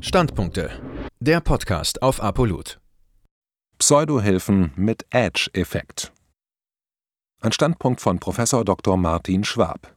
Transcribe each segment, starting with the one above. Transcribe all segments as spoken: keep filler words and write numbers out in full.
Standpunkte. Der Podcast auf Apollut. Pseudohilfen mit Edge-Effekt. Ein Standpunkt von Professor Doktor Martin Schwab.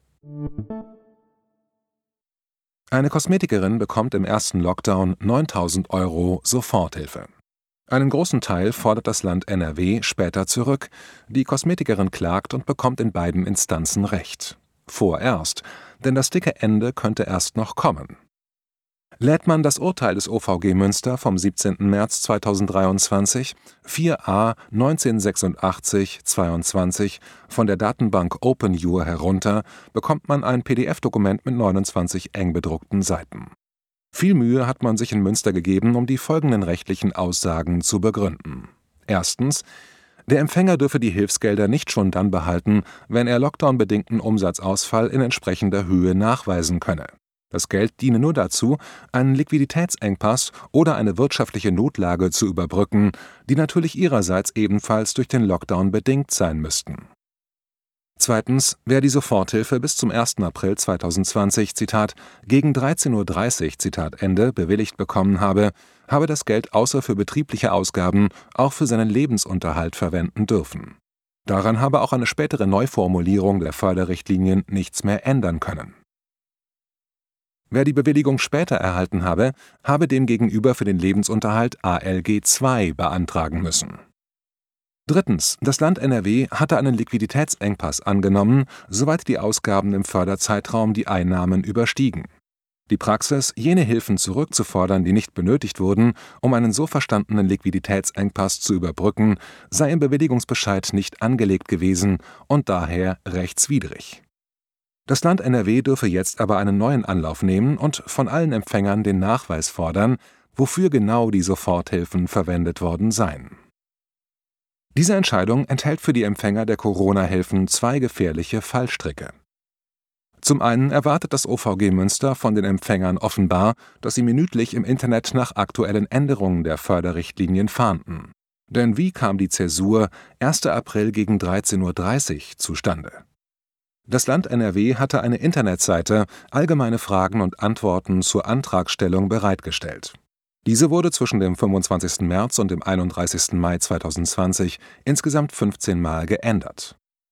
Eine Kosmetikerin bekommt im ersten Lockdown neuntausend Euro Soforthilfe. Einen großen Teil fordert das Land N R W später zurück. Die Kosmetikerin klagt und bekommt in beiden Instanzen Recht. Vorerst, denn das dicke Ende könnte erst noch kommen. Lädt man das Urteil des O V G Münster vom siebzehnten März zweitausenddreiundzwanzig vier a neunzehnhundertsechsundachtzig zweiundzwanzig von der Datenbank OpenJur herunter, bekommt man ein P D F-Dokument mit neunundzwanzig eng bedruckten Seiten. Viel Mühe hat man sich in Münster gegeben, um die folgenden rechtlichen Aussagen zu begründen. Erstens: Der Empfänger dürfe die Hilfsgelder nicht schon dann behalten, wenn er lockdownbedingten Umsatzausfall in entsprechender Höhe nachweisen könne. Das Geld diene nur dazu, einen Liquiditätsengpass oder eine wirtschaftliche Notlage zu überbrücken, die natürlich ihrerseits ebenfalls durch den Lockdown bedingt sein müssten. Zweitens: Wer die Soforthilfe bis zum ersten April zweitausendzwanzig, Zitat, gegen dreizehn Uhr dreißig, Zitat Ende, bewilligt bekommen habe, habe das Geld außer für betriebliche Ausgaben auch für seinen Lebensunterhalt verwenden dürfen. Daran habe auch eine spätere Neuformulierung der Förderrichtlinien nichts mehr ändern können. Wer die Bewilligung später erhalten habe, habe demgegenüber für den Lebensunterhalt A L G zwei beantragen müssen. Drittens: Das Land N R W hatte einen Liquiditätsengpass angenommen, soweit die Ausgaben im Förderzeitraum die Einnahmen überstiegen. Die Praxis, jene Hilfen zurückzufordern, die nicht benötigt wurden, um einen so verstandenen Liquiditätsengpass zu überbrücken, sei im Bewilligungsbescheid nicht angelegt gewesen und daher rechtswidrig. Das Land N R W dürfe jetzt aber einen neuen Anlauf nehmen und von allen Empfängern den Nachweis fordern, wofür genau die Soforthilfen verwendet worden seien. Diese Entscheidung enthält für die Empfänger der Corona-Hilfen zwei gefährliche Fallstricke. Zum einen erwartet das O V G Münster von den Empfängern offenbar, dass sie minütlich im Internet nach aktuellen Änderungen der Förderrichtlinien fahnden. Denn wie kam die Zäsur erster April gegen dreizehn Uhr dreißig zustande? Das Land N R W hatte eine Internetseite Allgemeine Fragen und Antworten zur Antragstellung bereitgestellt. Diese wurde zwischen dem fünfundzwanzigsten März und dem einunddreißigsten Mai zweitausendzwanzig insgesamt fünfzehn Mal geändert.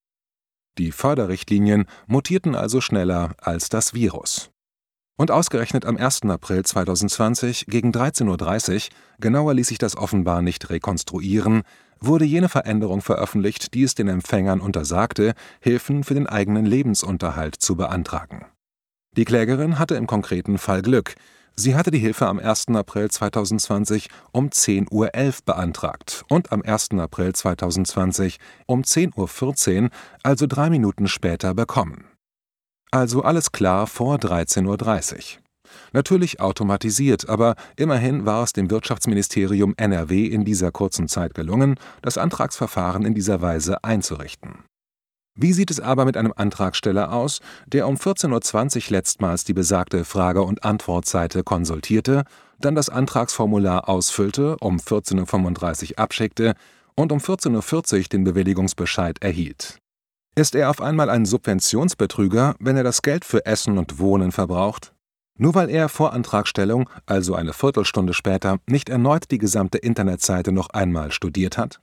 Die Förderrichtlinien mutierten also schneller als das Virus. Und ausgerechnet am ersten April zweitausendzwanzig gegen dreizehn Uhr dreißig, genauer ließ sich das offenbar nicht rekonstruieren, wurde jene Veränderung veröffentlicht, die es den Empfängern untersagte, Hilfen für den eigenen Lebensunterhalt zu beantragen. Die Klägerin hatte im konkreten Fall Glück. Sie hatte die Hilfe am ersten April zweitausendzwanzig um zehn Uhr elf beantragt und am ersten April zweitausendzwanzig um zehn Uhr vierzehn, also drei Minuten später, bekommen. Also alles klar vor dreizehn Uhr dreißig. Natürlich automatisiert, aber immerhin war es dem Wirtschaftsministerium N R W in dieser kurzen Zeit gelungen, das Antragsverfahren in dieser Weise einzurichten. Wie sieht es aber mit einem Antragsteller aus, der um vierzehn Uhr zwanzig letztmals die besagte Frage- und Antwortseite konsultierte, dann das Antragsformular ausfüllte, um vierzehn Uhr fünfunddreißig abschickte und um vierzehn Uhr vierzig den Bewilligungsbescheid erhielt? Ist er auf einmal ein Subventionsbetrüger, wenn er das Geld für Essen und Wohnen verbraucht? Nur weil er vor Antragstellung, also eine Viertelstunde später, nicht erneut die gesamte Internetseite noch einmal studiert hat?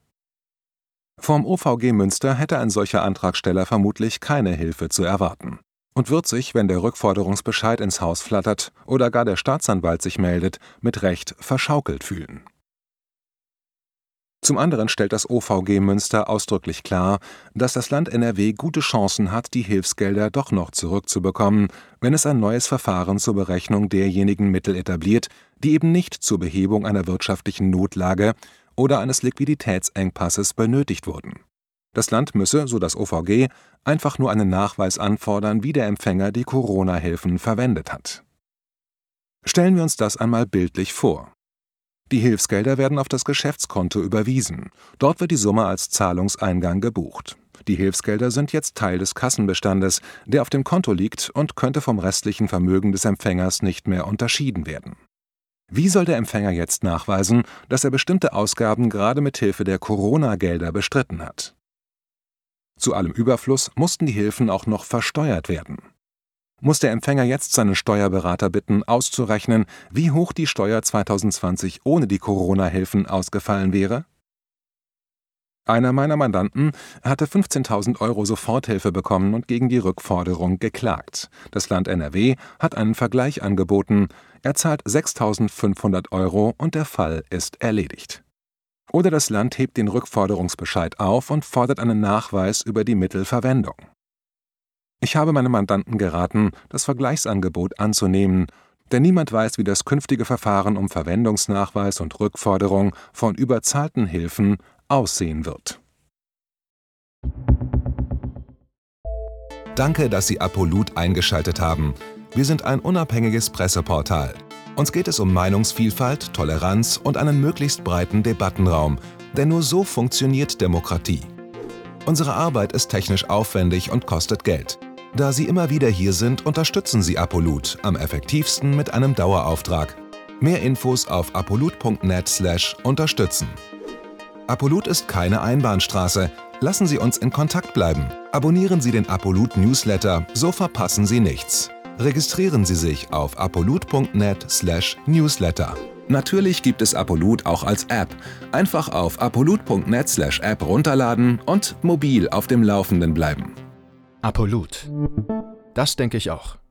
Vom O V G Münster hätte ein solcher Antragsteller vermutlich keine Hilfe zu erwarten und wird sich, wenn der Rückforderungsbescheid ins Haus flattert oder gar der Staatsanwalt sich meldet, mit Recht verschaukelt fühlen. Zum anderen stellt das O V G Münster ausdrücklich klar, dass das Land N R W gute Chancen hat, die Hilfsgelder doch noch zurückzubekommen, wenn es ein neues Verfahren zur Berechnung derjenigen Mittel etabliert, die eben nicht zur Behebung einer wirtschaftlichen Notlage oder eines Liquiditätsengpasses benötigt wurden. Das Land müsse, so das O V G, einfach nur einen Nachweis anfordern, wie der Empfänger die Corona-Hilfen verwendet hat. Stellen wir uns das einmal bildlich vor. Die Hilfsgelder werden auf das Geschäftskonto überwiesen. Dort wird die Summe als Zahlungseingang gebucht. Die Hilfsgelder sind jetzt Teil des Kassenbestandes, der auf dem Konto liegt und könnte vom restlichen Vermögen des Empfängers nicht mehr unterschieden werden. Wie soll der Empfänger jetzt nachweisen, dass er bestimmte Ausgaben gerade mit Hilfe der Corona-Gelder bestritten hat? Zu allem Überfluss mussten die Hilfen auch noch versteuert werden. Muss der Empfänger jetzt seinen Steuerberater bitten, auszurechnen, wie hoch die Steuer zweitausendzwanzig ohne die Corona-Hilfen ausgefallen wäre? Einer meiner Mandanten hatte fünfzehntausend Euro Soforthilfe bekommen und gegen die Rückforderung geklagt. Das Land N R W hat einen Vergleich angeboten. Er zahlt sechstausendfünfhundert Euro und der Fall ist erledigt. Oder das Land hebt den Rückforderungsbescheid auf und fordert einen Nachweis über die Mittelverwendung. Ich habe meinem Mandanten geraten, das Vergleichsangebot anzunehmen, denn niemand weiß, wie das künftige Verfahren um Verwendungsnachweis und Rückforderung von überzahlten Hilfen aussehen wird. Danke, dass Sie Apolut eingeschaltet haben. Wir sind ein unabhängiges Presseportal. Uns geht es um Meinungsvielfalt, Toleranz und einen möglichst breiten Debattenraum, denn nur so funktioniert Demokratie. Unsere Arbeit ist technisch aufwendig und kostet Geld. Da Sie immer wieder hier sind, unterstützen Sie Apolut am effektivsten mit einem Dauerauftrag. Mehr Infos auf apolut punkt net slash unterstützen. Apolut ist keine Einbahnstraße. Lassen Sie uns in Kontakt bleiben. Abonnieren Sie den Apolut Newsletter, so verpassen Sie nichts. Registrieren Sie sich auf apolut punkt net slash newsletter. Natürlich gibt es Apolut auch als App. Einfach auf apolut punkt net slash app runterladen und mobil auf dem Laufenden bleiben. Apolut. Das denke ich auch.